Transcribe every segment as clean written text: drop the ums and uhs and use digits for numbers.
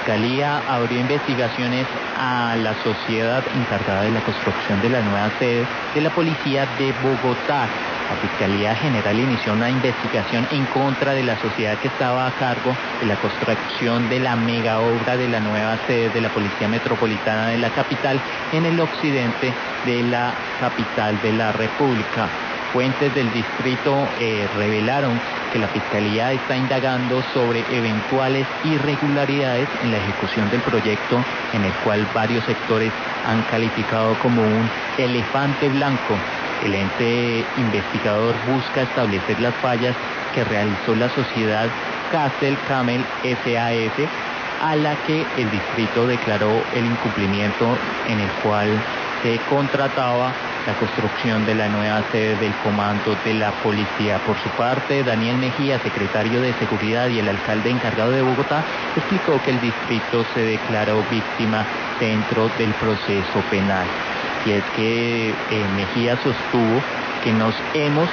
Fiscalía abrió investigaciones a la sociedad encargada de la construcción de la nueva sede de la Policía de Bogotá. La Fiscalía General inició una investigación en contra de la sociedad que estaba a cargo de la construcción de la mega obra de la nueva sede de la Policía Metropolitana de la capital en el occidente de la capital de la República. Fuentes del distrito revelaron que la Fiscalía está indagando sobre eventuales irregularidades en la ejecución del proyecto, en el cual varios sectores han calificado como un elefante blanco. El ente investigador busca establecer las fallas que realizó la sociedad Castle Camel SAS, a la que el distrito declaró el incumplimiento, en el cual se contrataba la construcción de la nueva sede del Comando de la Policía. Por su parte, Daniel Mejía, secretario de Seguridad y el alcalde encargado de Bogotá, explicó que el distrito se declaró víctima dentro del proceso penal. Y es que Mejía sostuvo que nos hemos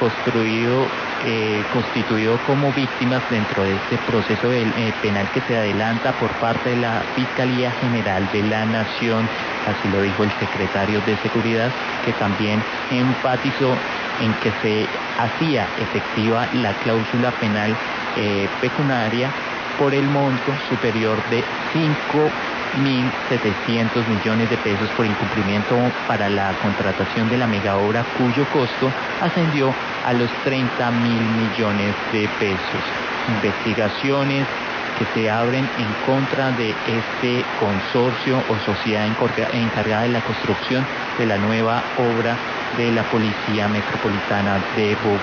constituido como víctimas dentro de este proceso penal que se adelanta por parte de la Fiscalía General de la Nación. Así lo dijo el secretario de Seguridad, que también enfatizó en que se hacía efectiva la cláusula penal pecuniaria por el monto superior de 5.700 millones de pesos por incumplimiento para la contratación de la megaobra, cuyo costo ascendió a los 30.000 millones de pesos. Investigaciones que se abren en contra de este consorcio o sociedad encargada de la construcción de la nueva obra de la Policía Metropolitana de Bogotá.